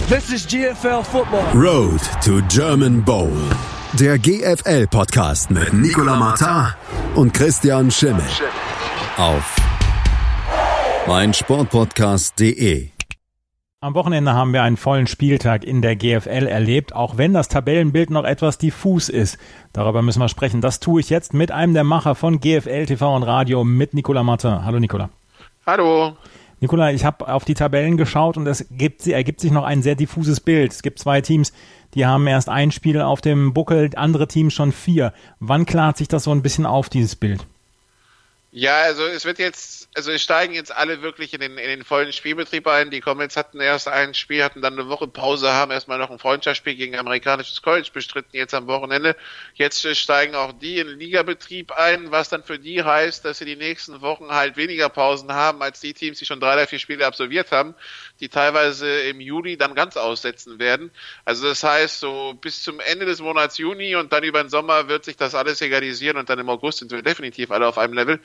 This is GFL Football. Road to German Bowl. Der GFL-Podcast mit Nicolas Martin und Christian Schimmel. Auf meinsportpodcast.de. Am Wochenende haben wir einen vollen Spieltag in der GFL erlebt, auch wenn das Tabellenbild noch etwas diffus ist. Darüber müssen wir sprechen. Das tue ich jetzt mit einem der Macher von GFL TV und Radio, mit Nicolas Martin. Hallo Nicolas. Hallo. Nicolas, ich habe auf die Tabellen geschaut und es ergibt sich noch ein sehr diffuses Bild. Es gibt zwei Teams, die haben erst ein Spiel auf dem Buckel, andere Teams schon 4. Wann klart sich das so ein bisschen auf, dieses Bild? Ja, also es steigen jetzt alle wirklich in den vollen Spielbetrieb ein. Die Comets hatten erst ein Spiel, hatten dann eine Woche Pause, haben erstmal noch ein Freundschaftsspiel gegen ein amerikanisches College bestritten, jetzt am Wochenende. Jetzt steigen auch die in den Ligabetrieb ein, was dann für die heißt, dass sie die nächsten Wochen halt weniger Pausen haben als die Teams, die schon 3 oder 4 Spiele absolviert haben, die teilweise im Juli dann ganz aussetzen werden. Also das heißt, so bis zum Ende des Monats Juni und dann über den Sommer wird sich das alles egalisieren und dann im August sind wir definitiv alle auf einem Level.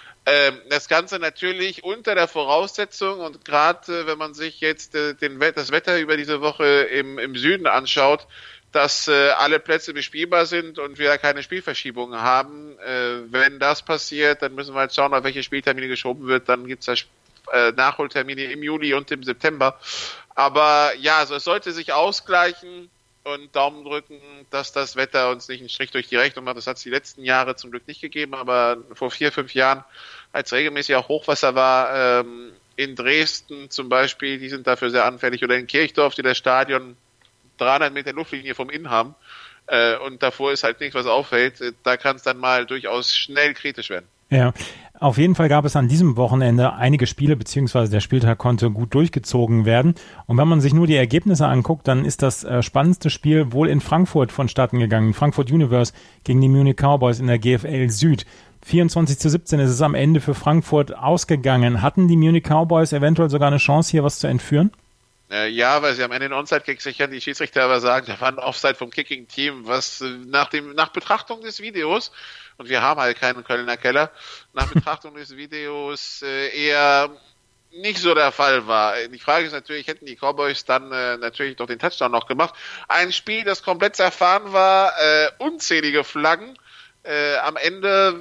Das Ganze natürlich unter der Voraussetzung, und gerade wenn man sich jetzt das Wetter über diese Woche im Süden anschaut, dass alle Plätze bespielbar sind und wir keine Spielverschiebungen haben. Wenn das passiert, dann müssen wir halt schauen, auf welche Spieltermine geschoben wird. Dann gibt es Nachholtermine im Juli und im September. Aber ja, also es sollte sich ausgleichen. Und Daumen drücken, dass das Wetter uns nicht einen Strich durch die Rechnung macht. Das hat es die letzten Jahre zum Glück nicht gegeben, aber vor 4, 5 Jahren, als regelmäßig auch Hochwasser war, in Dresden zum Beispiel, die sind dafür sehr anfällig, oder in Kirchdorf, die das Stadion 300 Meter Luftlinie vom Inn haben, und davor ist halt nichts, was auffällt. Da kann es dann mal durchaus schnell kritisch werden. Ja, auf jeden Fall gab es an diesem Wochenende einige Spiele, beziehungsweise der Spieltag konnte gut durchgezogen werden. Und wenn man sich nur die Ergebnisse anguckt, dann ist das spannendste Spiel wohl in Frankfurt vonstatten gegangen. Frankfurt Universe gegen die Munich Cowboys in der GFL Süd. 24-17 ist es am Ende für Frankfurt ausgegangen. Hatten die Munich Cowboys eventuell sogar eine Chance, hier was zu entführen? Ja, weil sie am Ende den Onside-Kick sichern, die Schiedsrichter aber sagen, da war ein Offside vom Kicking-Team, was nach Betrachtung des Videos, und wir haben halt keinen Kölner Keller, nach Betrachtung des Videos eher nicht so der Fall war. Die Frage ist natürlich, hätten die Cowboys dann natürlich doch den Touchdown noch gemacht. Ein Spiel, das komplett zerfahren war, unzählige Flaggen. Am Ende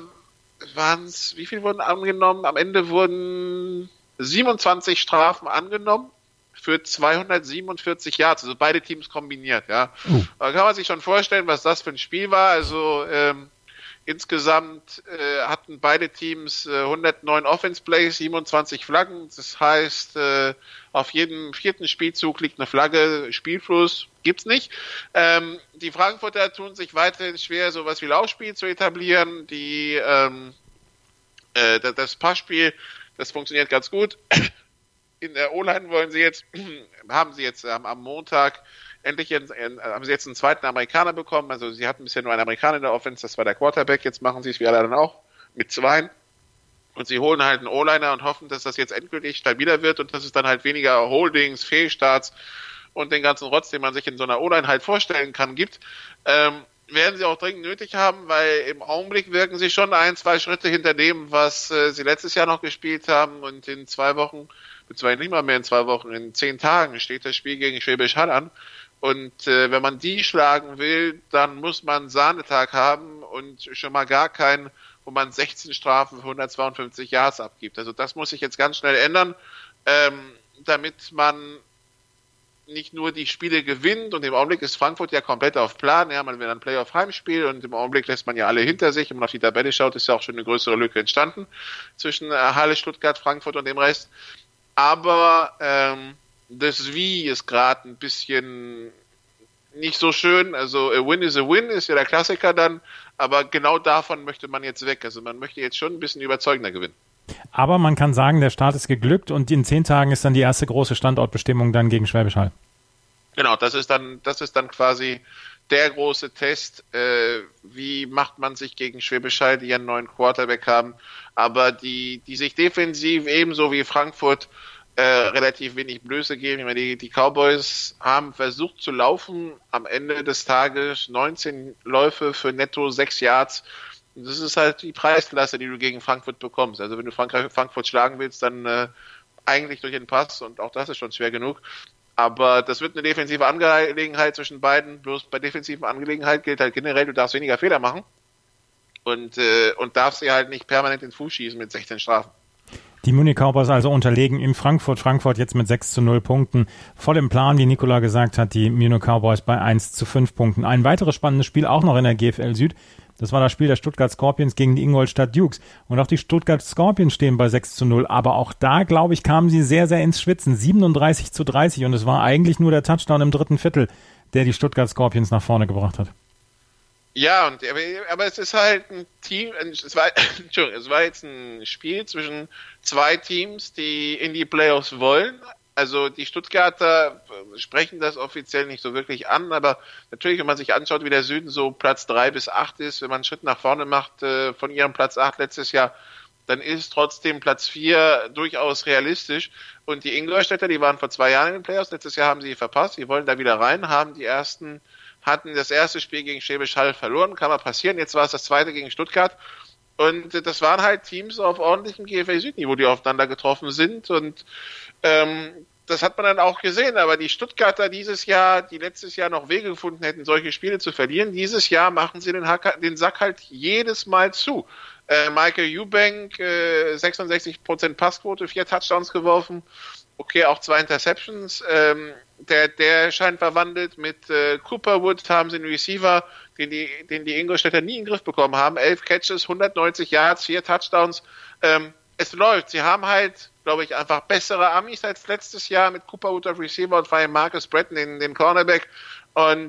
wie viel wurden angenommen? Am Ende wurden 27 Strafen angenommen für 247 Yards, also beide Teams kombiniert, ja. Da kann man sich schon vorstellen, was das für ein Spiel war. Also insgesamt hatten beide Teams 109 Offense-Plays, 27 Flaggen. Das heißt, auf jedem 4. Spielzug liegt eine Flagge. Spielfluss gibt's nicht. Die Frankfurter tun sich weiterhin schwer, sowas wie Laufspiel zu etablieren. Das Passspiel, das funktioniert ganz gut. In der O-Line haben sie jetzt am Montag endlich haben sie jetzt einen zweiten Amerikaner bekommen. Also sie hatten bisher nur einen Amerikaner in der Offense, das war der Quarterback. Jetzt machen sie es wie alle anderen auch mit 2. Und sie holen halt einen O-Liner und hoffen, dass das jetzt endgültig stabiler wird und dass es dann halt weniger Holdings, Fehlstarts und den ganzen Rotz, den man sich in so einer O-Line halt vorstellen kann, gibt. Werden sie auch dringend nötig haben, weil im Augenblick wirken sie schon 1, 2 Schritte hinter dem, was sie letztes Jahr noch gespielt haben, und in 2 Wochen, beziehungsweise nicht mal mehr in 2 Wochen, in 10 Tagen steht das Spiel gegen Schwäbisch Hall an. Und wenn man die schlagen will, dann muss man einen Sahnetag haben und schon mal gar keinen, wo man 16 Strafen für 152 Yards abgibt. Also das muss sich jetzt ganz schnell ändern, damit man nicht nur die Spiele gewinnt, und im Augenblick ist Frankfurt ja komplett auf Plan, ja, man will ein Playoff-Heimspiel und im Augenblick lässt man ja alle hinter sich. Wenn man auf die Tabelle schaut, ist ja auch schon eine größere Lücke entstanden zwischen Halle, Stuttgart, Frankfurt und dem Rest. Aber das Wie ist gerade ein bisschen nicht so schön. Also a win is a win ist ja der Klassiker dann, aber genau davon möchte man jetzt weg. Also man möchte jetzt schon ein bisschen überzeugender gewinnen. Aber man kann sagen, der Start ist geglückt und in 10 Tagen ist dann die erste große Standortbestimmung dann gegen Schwäbisch Hall. Genau, das ist dann quasi der große Test. Wie macht man sich gegen Schwäbisch Hall, die einen neuen Quarterback haben, aber die sich defensiv ebenso wie Frankfurt relativ wenig Blöße geben. Ich meine, die Cowboys haben versucht zu laufen, am Ende des Tages 19 Läufe für netto 6 Yards. Das ist halt die Preisklasse, die du gegen Frankfurt bekommst. Also wenn du Frankfurt schlagen willst, dann eigentlich durch den Pass, und auch das ist schon schwer genug. Aber das wird eine defensive Angelegenheit zwischen beiden. Bloß bei defensiven Angelegenheiten gilt halt generell, du darfst weniger Fehler machen und darfst sie halt nicht permanent den Fuß schießen mit 16 Strafen. Die Munich Cowboys also unterlegen in Frankfurt. Frankfurt jetzt mit 6-0 Punkten. Voll im Plan, wie Nikola gesagt hat, die Munich Cowboys bei 1-5 Punkten. Ein weiteres spannendes Spiel auch noch in der GFL Süd. Das war das Spiel der Stuttgart Scorpions gegen die Ingolstadt Dukes. Und auch die Stuttgart Scorpions stehen bei 6-0. Aber auch da, glaube ich, kamen sie sehr, sehr ins Schwitzen. 37-30. Und es war eigentlich nur der Touchdown im dritten Viertel, der die Stuttgart Scorpions nach vorne gebracht hat. Ja, aber es ist halt ein Team, es war jetzt ein Spiel zwischen zwei Teams, die in die Playoffs wollen. Also die Stuttgarter sprechen das offiziell nicht so wirklich an, aber natürlich, wenn man sich anschaut, wie der Süden so Platz 3 bis 8 ist, wenn man einen Schritt nach vorne macht von ihrem Platz 8 letztes Jahr, dann ist trotzdem Platz 4 durchaus realistisch. Und die Ingolstädter, die waren vor 2 Jahren in den Playoffs, letztes Jahr haben sie verpasst, die wollen da wieder rein, hatten das erste Spiel gegen Schwäbisch Hall verloren, kann mal passieren, jetzt war es das zweite gegen Stuttgart und das waren halt Teams auf ordentlichem GFL Südniveau, die aufeinander getroffen sind und das hat man dann auch gesehen, aber die Stuttgarter dieses Jahr, die letztes Jahr noch Wege gefunden hätten, solche Spiele zu verlieren, dieses Jahr machen sie den Sack halt jedes Mal zu. Michael Eubank, 66% Passquote, 4 Touchdowns geworfen, okay, auch 2 Interceptions, der scheint verwandelt. Mit Cooperwood haben sie einen Receiver, den die Ingolstädter nie in den Griff bekommen haben. 11 Catches, 190 Yards, 4 Touchdowns. Es läuft. Sie haben halt, glaube ich, einfach bessere Amis als letztes Jahr mit Cooperwood auf Receiver und vor allem Marcus Bretton, den Cornerback. Und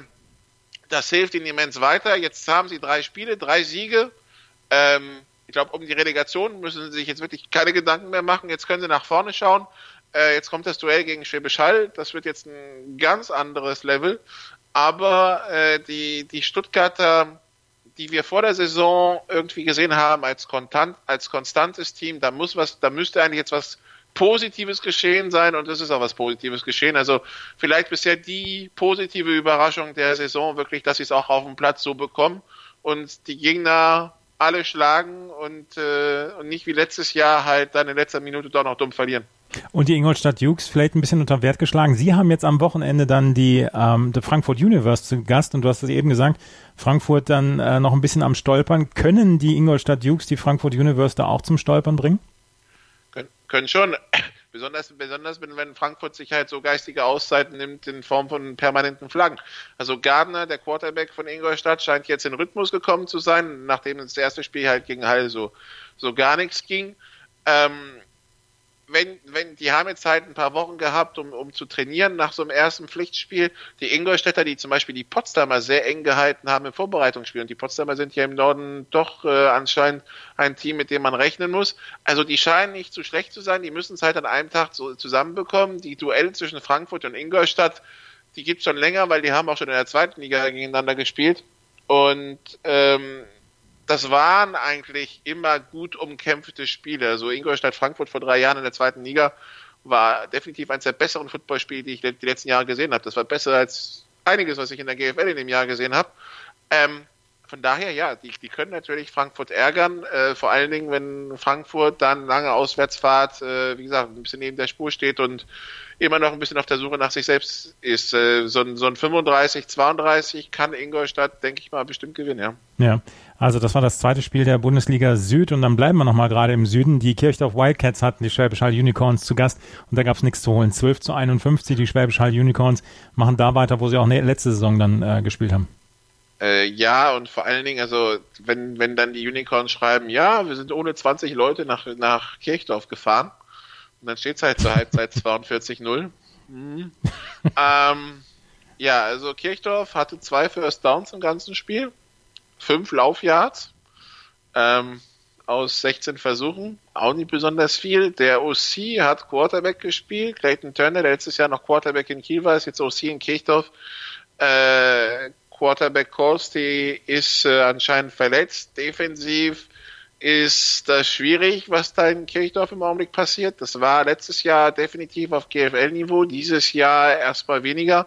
das hilft ihnen immens weiter. Jetzt haben sie 3 Spiele, 3 Siege. Ich glaube, um die Relegation müssen sie sich jetzt wirklich keine Gedanken mehr machen. Jetzt können sie nach vorne schauen. Jetzt kommt das Duell gegen Schwäbisch Hall. Das wird jetzt ein ganz anderes Level. Aber die Stuttgarter, die wir vor der Saison irgendwie gesehen haben als konstantes Team, da müsste eigentlich jetzt was Positives geschehen sein und es ist auch was Positives geschehen. Also vielleicht bisher die positive Überraschung der Saison wirklich, dass sie es auch auf dem Platz so bekommen und die Gegner alle schlagen und nicht wie letztes Jahr halt dann in letzter Minute doch noch dumm verlieren. Und die Ingolstadt Dukes vielleicht ein bisschen unter Wert geschlagen. Sie haben jetzt am Wochenende dann die Frankfurt Universe zu Gast und du hast es eben gesagt, Frankfurt dann noch ein bisschen am Stolpern. Können die Ingolstadt Dukes die Frankfurt Universe da auch zum Stolpern bringen? Können schon. Besonders wenn Frankfurt sich halt so geistige Auszeiten nimmt in Form von permanenten Flaggen. Also Gardner, der Quarterback von Ingolstadt, scheint jetzt in Rhythmus gekommen zu sein, nachdem das erste Spiel halt gegen Hall so gar nichts ging. Die haben jetzt halt ein paar Wochen gehabt, um zu trainieren nach so einem ersten Pflichtspiel. Die Ingolstädter, die zum Beispiel die Potsdamer sehr eng gehalten haben im Vorbereitungsspiel. Und die Potsdamer sind ja im Norden doch anscheinend ein Team, mit dem man rechnen muss. Also die scheinen nicht zu schlecht zu sein. Die müssen es halt an einem Tag so zusammenbekommen. Die Duelle zwischen Frankfurt und Ingolstadt, die gibt's schon länger, weil die haben auch schon in der zweiten Liga gegeneinander gespielt. Und das waren eigentlich immer gut umkämpfte Spiele. Also Ingolstadt-Frankfurt vor 3 Jahren in der zweiten Liga war definitiv eines der besseren Footballspiele, die ich die letzten Jahre gesehen habe. Das war besser als einiges, was ich in der GFL in dem Jahr gesehen habe. Von daher, ja, die können natürlich Frankfurt ärgern, vor allen Dingen, wenn Frankfurt dann lange Auswärtsfahrt, wie gesagt, ein bisschen neben der Spur steht und immer noch ein bisschen auf der Suche nach sich selbst ist. So ein 35-32 kann Ingolstadt, denke ich mal, bestimmt gewinnen, ja. Ja, also das war das zweite Spiel der Bundesliga Süd und dann bleiben wir nochmal gerade im Süden. Die Kirchdorf Wildcats hatten die Schwäbisch Hall Unicorns zu Gast und da gab es nichts zu holen. 12-51, die Schwäbisch Hall Unicorns machen da weiter, wo sie auch letzte Saison dann gespielt haben. Ja, und vor allen Dingen, also wenn dann die Unicorns schreiben, ja, wir sind ohne 20 Leute nach Kirchdorf gefahren und dann steht es halt zur Halbzeit 42-0. Mhm. Ja, also Kirchdorf hatte 2 First Downs im ganzen Spiel, 5 Laufyards aus 16 Versuchen, auch nicht besonders viel. Der OC hat Quarterback gespielt, Clayton Turner, der letztes Jahr noch Quarterback in Kiel war, ist jetzt OC in Kirchdorf. Quarterback Korsti ist anscheinend verletzt. Defensiv ist das schwierig, was da in Kirchdorf im Augenblick passiert. Das war letztes Jahr definitiv auf GFL-Niveau, dieses Jahr erstmal weniger.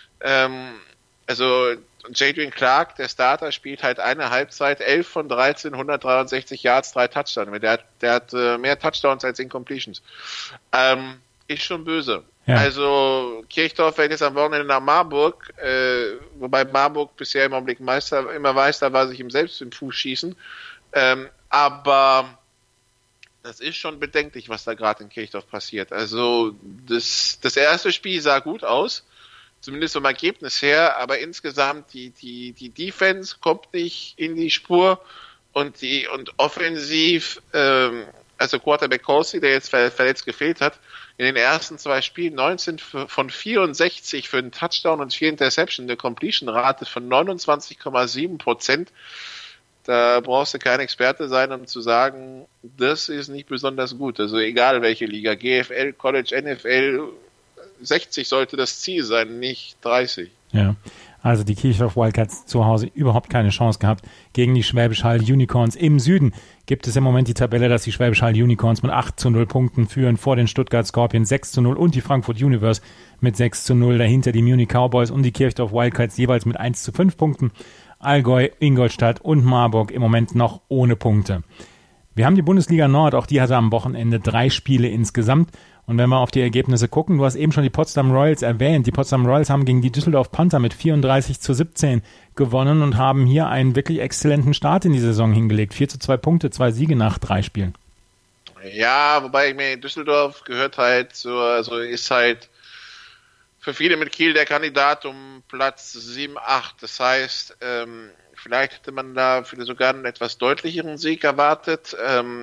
Also Jadrian Clark, der Starter, spielt halt eine Halbzeit, 11 von 13, 163 Yards, 3 Touchdowns. Der hat mehr Touchdowns als Incompletions. Ist schon böse. Ja. Also Kirchdorf fährt jetzt am Wochenende nach Marburg, wobei Marburg bisher im Augenblick immer Meister war, sich selbst im Fuß schießen. Aber das ist schon bedenklich, was da gerade in Kirchdorf passiert. Also das erste Spiel sah gut aus, zumindest vom Ergebnis her, aber insgesamt die Defense kommt nicht in die Spur und offensiv, also Quarterback Kelsey, der jetzt verletzt gefehlt hat, in den ersten 2 Spielen 19 von 64 für einen Touchdown und 4 Interception, eine Completion-Rate von 29,7%. Da brauchst du kein Experte sein, um zu sagen, das ist nicht besonders gut. Also egal welche Liga, GFL, College, NFL, 60 sollte das Ziel sein, nicht 30. Ja, also die Kirchdorf Wildcats zu Hause überhaupt keine Chance gehabt gegen die Schwäbisch Hall Unicorns. Im Süden gibt es im Moment die Tabelle, dass die Schwäbisch Hall Unicorns mit 8-0 Punkten führen, vor den Stuttgart Scorpions 6-0 und die Frankfurt Universe mit 6-0. Dahinter die Munich Cowboys und die Kirchdorf Wildcats jeweils mit 1-5 Punkten. Allgäu, Ingolstadt und Marburg im Moment noch ohne Punkte. Wir haben die Bundesliga Nord, auch die hatte am Wochenende 3 Spiele insgesamt. Und wenn wir auf die Ergebnisse gucken, du hast eben schon die Potsdam Royals erwähnt. Die Potsdam Royals haben gegen die Düsseldorf Panther mit 34-17 gewonnen und haben hier einen wirklich exzellenten Start in die Saison hingelegt. 4-2 Punkte, 2 Siege nach 3 Spielen. Ja, wobei ich mir Düsseldorf gehört halt so, also ist halt für viele mit Kiel der Kandidat um Platz 7, 8. Das heißt, vielleicht hätte man da sogar einen etwas deutlicheren Sieg erwartet.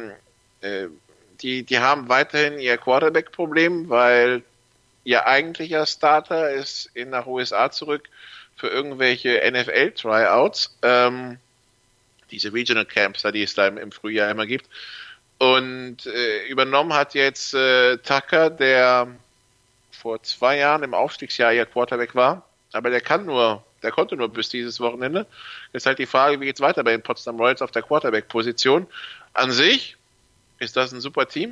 Die haben weiterhin ihr Quarterback-Problem, weil ihr eigentlicher Starter ist nach USA zurück für irgendwelche NFL-Tryouts. Diese Regional Camps, die es da im Frühjahr immer gibt. Und übernommen hat jetzt Tucker, der vor 2 Jahren im Aufstiegsjahr ihr Quarterback war, aber der konnte nur bis dieses Wochenende. Jetzt halt die Frage, wie geht's weiter bei den Potsdam Royals auf der Quarterback-Position. An sich ist das ein super Team.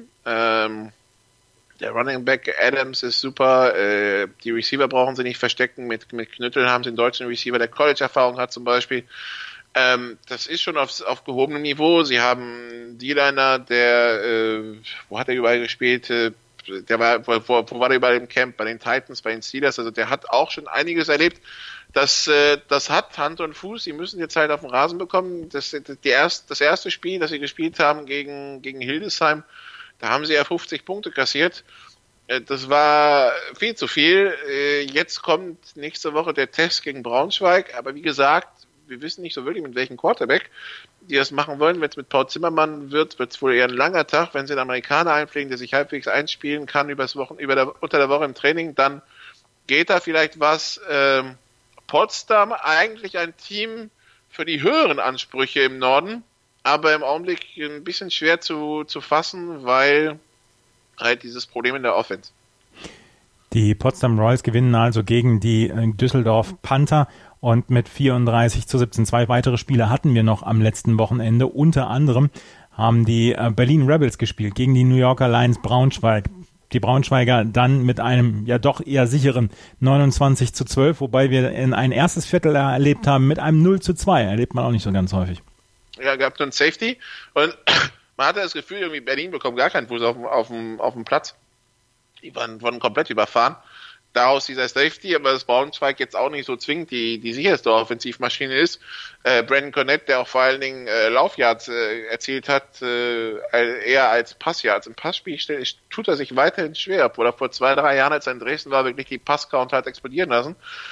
Der Running Back Adams ist super. Die Receiver brauchen sie nicht verstecken. Mit Knüttel haben sie einen deutschen Receiver, der College-Erfahrung hat zum Beispiel. Das ist schon auf gehobenem Niveau. Sie haben einen D-Liner, der, wo hat er überall gespielt? Wo war der überall im Camp? Bei den Titans, bei den Steelers. Also der hat auch schon einiges erlebt. Das hat Hand und Fuß. Sie müssen jetzt halt auf den Rasen bekommen. Das erste Spiel, das sie gespielt haben gegen Hildesheim, da haben sie ja 50 Punkte kassiert. Das war viel zu viel. Jetzt kommt nächste Woche der Test gegen Braunschweig. Aber wie gesagt, wir wissen nicht so wirklich, mit welchem Quarterback die das machen wollen. Wenn es mit Paul Zimmermann wird es wohl eher ein langer Tag. Wenn sie einen Amerikaner einpflegen, der sich halbwegs einspielen kann unter der Woche im Training, dann geht da vielleicht was. Potsdam eigentlich ein Team für die höheren Ansprüche im Norden, aber im Augenblick ein bisschen schwer zu fassen, weil halt dieses Problem in der Offense. Die Potsdam Royals gewinnen also gegen die Düsseldorf Panther und mit 34-17. 2 weitere Spiele hatten wir noch am letzten Wochenende. Unter anderem haben die Berlin Rebels gespielt gegen die New Yorker Lions Braunschweig. Die Braunschweiger dann mit einem ja doch eher sicheren 29-12, wobei wir in ein erstes Viertel erlebt haben mit einem 0-2. Erlebt man auch nicht so ganz häufig. Ja, gab nur ein Safety und man hatte das Gefühl, irgendwie Berlin bekommt gar keinen Fuß auf dem Platz. Die wurden komplett überfahren. Daraus dieser Safety, aber das Braunschweig jetzt auch nicht so zwingend die sicherste Offensivmaschine ist. Brandon Cornett, der auch vor allen Dingen Laufyards erzielt hat, eher als Passyards. Im Passspiel tut er sich weiterhin schwer, obwohl er vor 2-3 Jahren, als er in Dresden war, wirklich die Passcount hat explodieren lassen.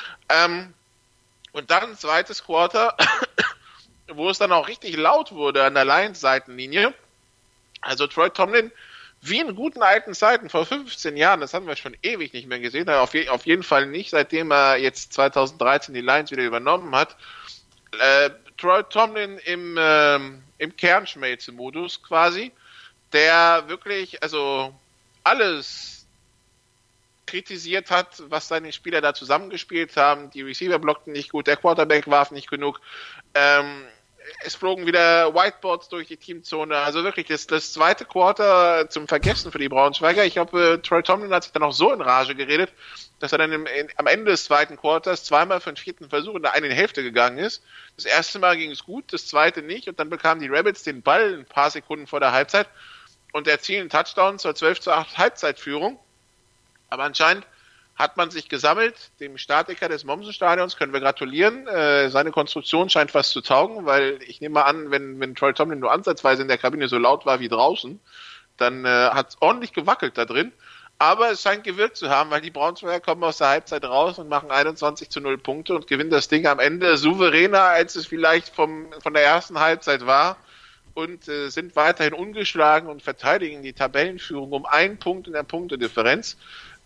Und dann ein zweites Quarter, wo es dann auch richtig laut wurde an der Lions-Seitenlinie. Also Troy Tomlin, wie in guten alten Zeiten, vor 15 Jahren, das haben wir schon ewig nicht mehr gesehen, auf jeden Fall nicht, seitdem er jetzt 2013 die Lions wieder übernommen hat. Troy Tomlin im Kernschmelze-Modus quasi, der wirklich, also alles kritisiert hat, was seine Spieler da zusammengespielt haben. Die Receiver blockten nicht gut, der Quarterback warf nicht genug. Es flogen wieder Whiteboards durch die Teamzone. Also wirklich das zweite Quarter zum Vergessen für die Braunschweiger. Ich glaube, Troy Tomlin hat sich dann auch so in Rage geredet, dass er dann am Ende des zweiten Quarters zweimal für den 4. Versuch in der einen Hälfte gegangen ist. Das erste Mal ging es gut, das zweite nicht. Und dann bekamen die Rebels den Ball ein paar Sekunden vor der Halbzeit und erzielen einen Touchdown zur 12-8 Halbzeitführung. Aber anscheinend hat man sich gesammelt. Dem Statiker des Mommsen-Stadions können wir gratulieren. Seine Konstruktion scheint was zu taugen, weil ich nehme mal an, wenn Troy Tomlin nur ansatzweise in der Kabine so laut war wie draußen, dann hat es ordentlich gewackelt da drin. Aber es scheint gewirkt zu haben, weil die Braunschweiger kommen aus der Halbzeit raus und machen 21-0 Punkte und gewinnen das Ding am Ende souveräner, als es vielleicht von der ersten Halbzeit war. Und sind weiterhin ungeschlagen und verteidigen die Tabellenführung um 1 Punkt in der Punktedifferenz.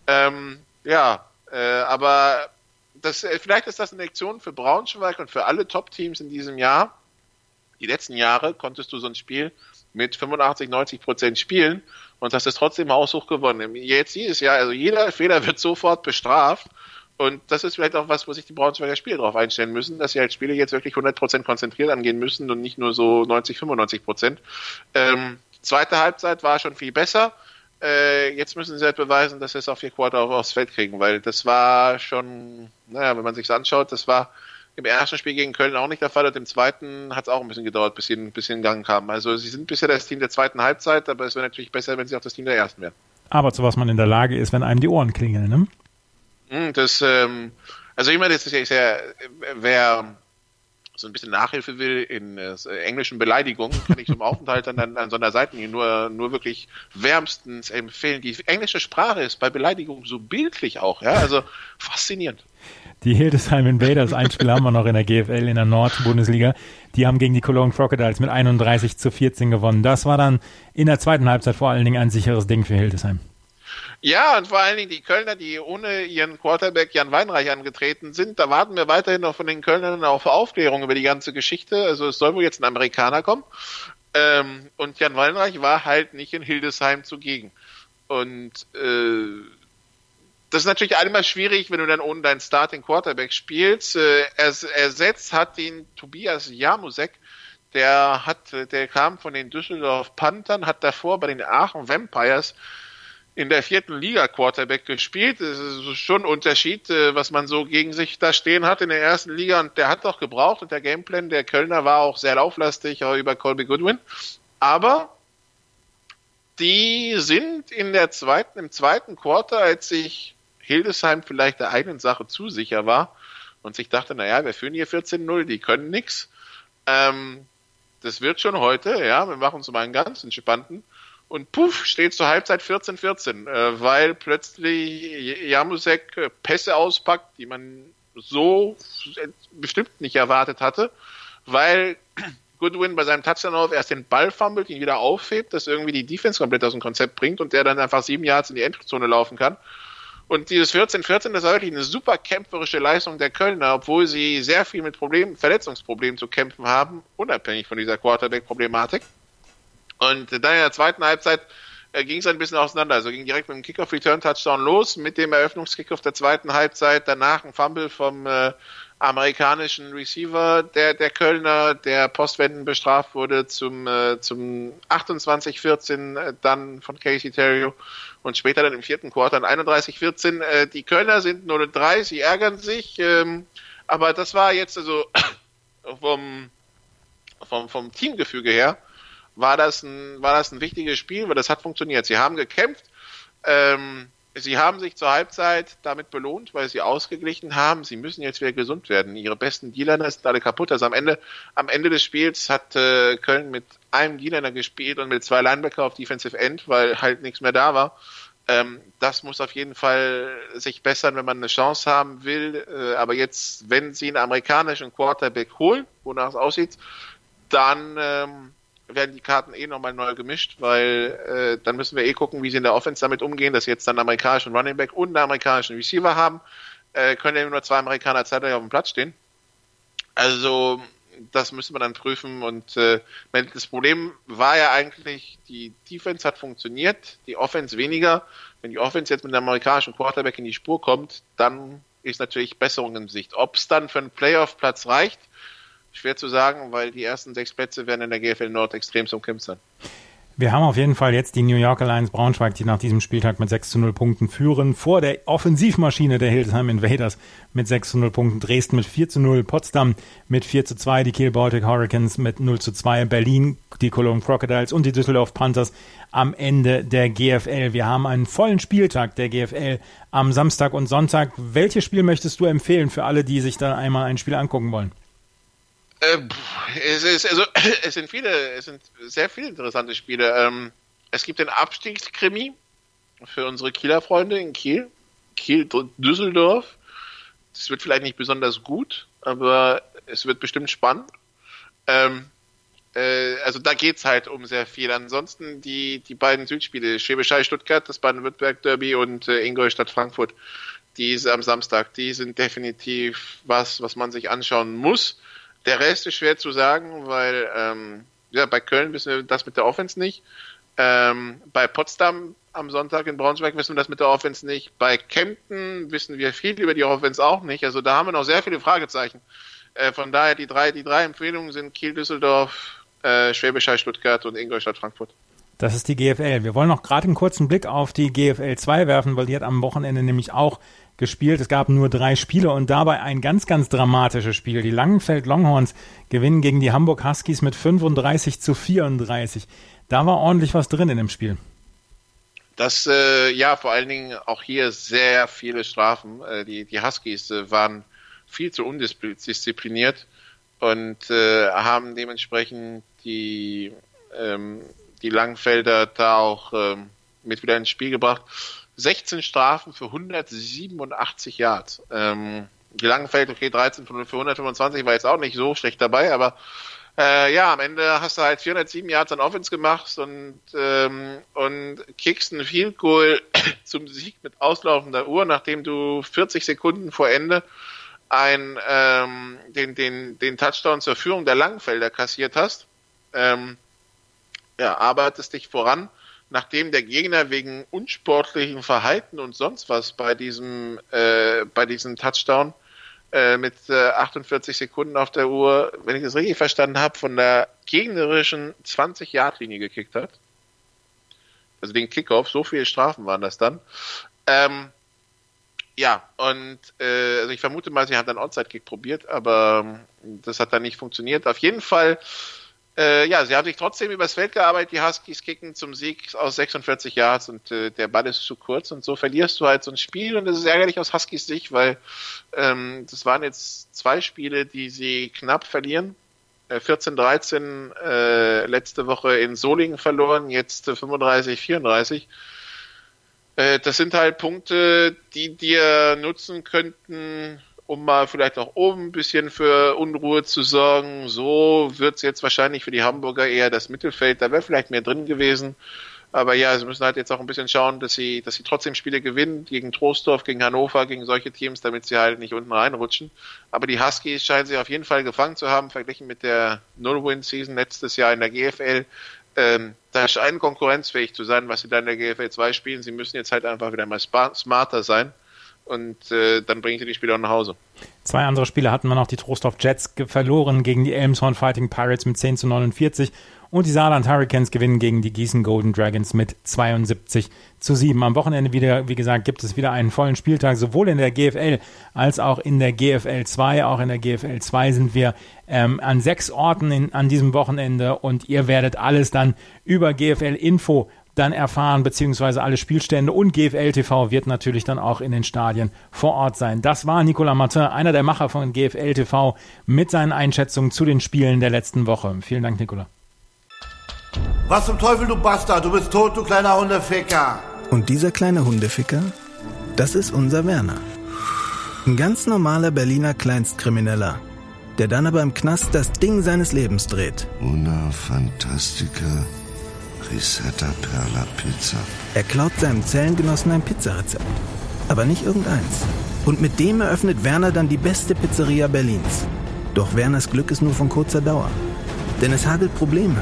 Aber vielleicht ist das eine Lektion für Braunschweig und für alle Top-Teams in diesem Jahr. Die letzten Jahre konntest du so ein Spiel mit 85-90% spielen und hast es trotzdem haushoch gewonnen. Jetzt dieses Jahr, also jeder Fehler wird sofort bestraft. Und das ist vielleicht auch was, wo sich die Braunschweiger Spieler darauf einstellen müssen, dass sie halt Spiele jetzt wirklich 100% konzentriert angehen müssen und nicht nur so 90-95%. Zweite Halbzeit war schon viel besser. Jetzt müssen sie halt beweisen, dass sie es auf 4 Quarter aufs Feld kriegen, weil das war schon, wenn man sich's anschaut, das war im ersten Spiel gegen Köln auch nicht der Fall und im zweiten hat es auch ein bisschen gedauert, bis sie ein bisschen in Gang kamen. Also sie sind bisher das Team der zweiten Halbzeit, aber es wäre natürlich besser, wenn sie auch das Team der ersten wären. Aber zu was man in der Lage ist, wenn einem die Ohren klingeln, ne? Also ich meine, das ist ja, wer so ein bisschen Nachhilfe will in englischen Beleidigungen, kann ich zum Aufenthalt an so einer Seite nur wirklich wärmstens empfehlen. Die englische Sprache ist bei Beleidigungen so bildlich auch, ja, also faszinierend. Die Hildesheim Invaders, ein Spiel haben wir noch in der GFL, in der Nord-Bundesliga. Die haben gegen die Cologne Crocodiles mit 31-14 gewonnen. Das war dann in der zweiten Halbzeit vor allen Dingen ein sicheres Ding für Hildesheim. Ja, und vor allen Dingen die Kölner, die ohne ihren Quarterback Jan Weinreich angetreten sind, da warten wir weiterhin noch von den Kölnern auf Aufklärung über die ganze Geschichte. Also es soll wohl jetzt ein Amerikaner kommen. Und Jan Weinreich war halt nicht in Hildesheim zugegen. Und das ist natürlich einmal schwierig, wenn du dann ohne deinen Starting Quarterback spielst. Ersetzt hat ihn Tobias Jamusek. Der kam von den Düsseldorf Panthern, hat davor bei den Aachen Vampires in der 4. Liga Quarterback gespielt. Das ist schon ein Unterschied, was man so gegen sich da stehen hat in der 1. Liga. Und der hat doch gebraucht. Und der Gameplan der Kölner war auch sehr lauflastig, auch über Colby Goodwin. Aber die sind im zweiten Quarter, als sich Hildesheim vielleicht der eigenen Sache zu sicher war und sich dachte, wir führen hier 14-0, die können nix. Das wird schon heute, ja, wir machen es mal einen ganz entspannten. Und puff, steht zur Halbzeit 14-14, weil plötzlich Jamusek Pässe auspackt, die man so bestimmt nicht erwartet hatte, weil Goodwin bei seinem Touchdown erst den Ball fummelt, ihn wieder aufhebt, das irgendwie die Defense komplett aus dem Konzept bringt und der dann einfach 7 Yards in die Endzone laufen kann. Und dieses 14-14, das war wirklich eine super kämpferische Leistung der Kölner, obwohl sie sehr viel mit Verletzungsproblemen zu kämpfen haben, unabhängig von dieser Quarterback-Problematik. Und dann in der zweiten Halbzeit ging es ein bisschen auseinander. Also ging direkt mit dem Kickoff-Return-Touchdown los, mit dem Eröffnungskickoff der zweiten Halbzeit. Danach ein Fumble vom amerikanischen Receiver der Kölner, der postwendend bestraft wurde zum 28-14 dann von Casey Terrio und später dann im 4. Quarter ein 31-14. Die Kölner sind 0-3, sie ärgern sich, aber das war jetzt also vom Teamgefüge her war das ein wichtiges Spiel, weil das hat funktioniert. Sie haben gekämpft, sie haben sich zur Halbzeit damit belohnt, weil sie ausgeglichen haben. Sie müssen jetzt wieder gesund werden. Ihre besten D-Liner sind alle kaputt. Also am Ende des Spiels hat Köln mit einem D-Liner gespielt und mit 2 Linebacker auf Defensive End, weil halt nichts mehr da war. Das muss auf jeden Fall sich bessern, wenn man eine Chance haben will. Aber jetzt, wenn sie einen amerikanischen Quarterback holen, wonach es aussieht, dann werden die Karten nochmal neu gemischt, weil dann müssen wir gucken, wie sie in der Offense damit umgehen, dass sie jetzt dann einen amerikanischen Running Back und einen amerikanischen Receiver haben. Können ja nur 2 Amerikaner zeitgleich auf dem Platz stehen. Also das müssen wir dann prüfen und das Problem war ja eigentlich, die Defense hat funktioniert, die Offense weniger. Wenn die Offense jetzt mit einem amerikanischen Quarterback in die Spur kommt, dann ist natürlich Besserung in Sicht. Ob es dann für einen Playoff-Platz reicht, schwer zu sagen, weil die ersten 6 Plätze werden in der GFL Nord extrem umkämpft sein. Wir haben auf jeden Fall jetzt die New York Alliance Braunschweig, die nach diesem Spieltag mit 6-0 Punkten führen, vor der Offensivmaschine der Hildesheim Invaders mit 6-0 Punkten, Dresden mit 4-0, Potsdam mit 4-2, die Kiel Baltic Hurricanes mit 0-2, Berlin, die Cologne Crocodiles und die Düsseldorf Panthers am Ende der GFL. Wir haben einen vollen Spieltag der GFL am Samstag und Sonntag. Welches Spiel möchtest du empfehlen für alle, die sich da einmal ein Spiel angucken wollen? Es sind sehr viele interessante Spiele. Es gibt den Abstiegskrimi für unsere Kieler Freunde in Kiel. Düsseldorf. Das wird vielleicht nicht besonders gut, aber es wird bestimmt spannend. Also da geht's halt um sehr viel. Ansonsten die beiden Südspiele, Schwäbisch Hall Stuttgart, das Baden-Württemberg Derby und Ingolstadt Frankfurt, die ist am Samstag, die sind definitiv was man sich anschauen muss. Der Rest ist schwer zu sagen, weil bei Köln wissen wir das mit der Offense nicht. Bei Potsdam am Sonntag in Braunschweig wissen wir das mit der Offense nicht. Bei Kempten wissen wir viel über die Offense auch nicht. Also da haben wir noch sehr viele Fragezeichen. Von daher die drei Empfehlungen sind Kiel, Düsseldorf, Schwäbisch Hall Stuttgart und Ingolstadt Frankfurt. Das ist die GFL. Wir wollen noch gerade einen kurzen Blick auf die GFL 2 werfen, weil die hat am Wochenende nämlich auch gespielt. Es gab nur 3 Spiele und dabei ein ganz, ganz dramatisches Spiel. Die Langenfeld Longhorns gewinnen gegen die Hamburg Huskies mit 35-34. Da war ordentlich was drin in dem Spiel. Das, vor allen Dingen auch hier sehr viele Strafen. Die Huskies waren viel zu undiszipliniert und haben dementsprechend die Langenfelder da auch mit wieder ins Spiel gebracht. 16 Strafen für 187 Yards. Die Langenfeld, 13 für 125, war jetzt auch nicht so schlecht dabei, aber am Ende hast du halt 407 Yards an Offense gemacht und kickst einen Field Goal zum Sieg mit auslaufender Uhr, nachdem du 40 Sekunden vor Ende den Touchdown zur Führung der Langenfelder kassiert hast. Arbeitest dich voran, nachdem der Gegner wegen unsportlichen Verhalten und sonst was bei diesem Touchdown mit 48 Sekunden auf der Uhr, wenn ich das richtig verstanden habe, von der gegnerischen 20-Yard-Linie gekickt hat. Also den Kickoff, so viele Strafen waren das dann. Also ich vermute mal, sie haben dann Onside-Kick probiert, aber das hat dann nicht funktioniert. Auf jeden Fall sie haben sich trotzdem übers Feld gearbeitet, die Huskies kicken zum Sieg aus 46 Yards und der Ball ist zu kurz und so verlierst du halt so ein Spiel und das ist ärgerlich aus Huskies Sicht, weil das waren jetzt 2 Spiele, die sie knapp verlieren. 14-13 letzte Woche in Solingen verloren, jetzt 35-34. Das sind halt Punkte, die dir nutzen könnten, um mal vielleicht auch oben ein bisschen für Unruhe zu sorgen. So wird es jetzt wahrscheinlich für die Hamburger eher das Mittelfeld. Da wäre vielleicht mehr drin gewesen. Aber ja, sie müssen halt jetzt auch ein bisschen schauen, dass sie trotzdem Spiele gewinnen, gegen Troisdorf, gegen Hannover, gegen solche Teams, damit sie halt nicht unten reinrutschen. Aber die Huskies scheinen sich auf jeden Fall gefangen zu haben, verglichen mit der No-Win-Season letztes Jahr in der GFL. Da scheinen konkurrenzfähig zu sein, was sie da in der GFL 2 spielen. Sie müssen jetzt halt einfach wieder mal smarter sein. Und dann bringen sie die Spieler nach Hause. 2 andere Spiele hatten wir noch. Die Troisdorf Jets verloren gegen die Elmshorn Fighting Pirates mit 10-49 und die Saarland Hurricanes gewinnen gegen die Gießen Golden Dragons mit 72-7. Am Wochenende wieder, wie gesagt, gibt es wieder einen vollen Spieltag, sowohl in der GFL als auch in der GFL 2. Auch in der GFL 2 sind wir an 6 Orten an diesem Wochenende und ihr werdet alles dann über GFL Info dann erfahren, beziehungsweise alle Spielstände und GFL TV wird natürlich dann auch in den Stadien vor Ort sein. Das war Nicolas Martin, einer der Macher von GFL TV, mit seinen Einschätzungen zu den Spielen der letzten Woche. Vielen Dank, Nicolas. Was zum Teufel, du Bastard, du bist tot, du kleiner Hundeficker. Und dieser kleine Hundeficker, das ist unser Werner. Ein ganz normaler Berliner Kleinstkrimineller, der dann aber im Knast das Ding seines Lebens dreht. Una Fantastica Risetta Perla Pizza. Er klaut seinem Zellengenossen ein Pizzarezept. Aber nicht irgendeins. Und mit dem eröffnet Werner dann die beste Pizzeria Berlins. Doch Werners Glück ist nur von kurzer Dauer. Denn es hagelt Probleme.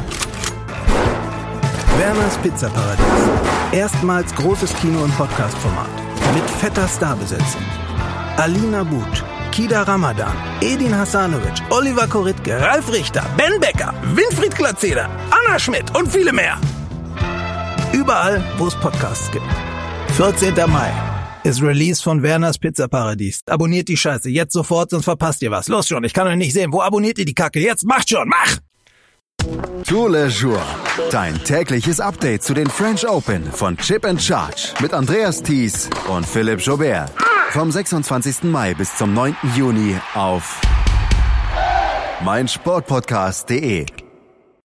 Werners Pizzaparadies. Erstmals großes Kino- und Podcast-Format. Mit fetter Starbesetzung. Alina But, Kida Ramadan, Edin Hasanovic, Oliver Koritke, Ralf Richter, Ben Becker, Winfried Glatzeder, Anna Schmidt und viele mehr. Überall, wo es Podcasts gibt. 14. Mai ist Release von Werners Pizzaparadies. Abonniert die Scheiße jetzt sofort, sonst verpasst ihr was. Los schon, ich kann euch nicht sehen. Wo abonniert ihr die Kacke? Jetzt macht schon, mach! Tour Le Jour. Dein tägliches Update zu den French Open von Chip & Charge mit Andreas Thies und Philipp Joubert. Vom 26. Mai bis zum 9. Juni auf meinsportpodcast.de.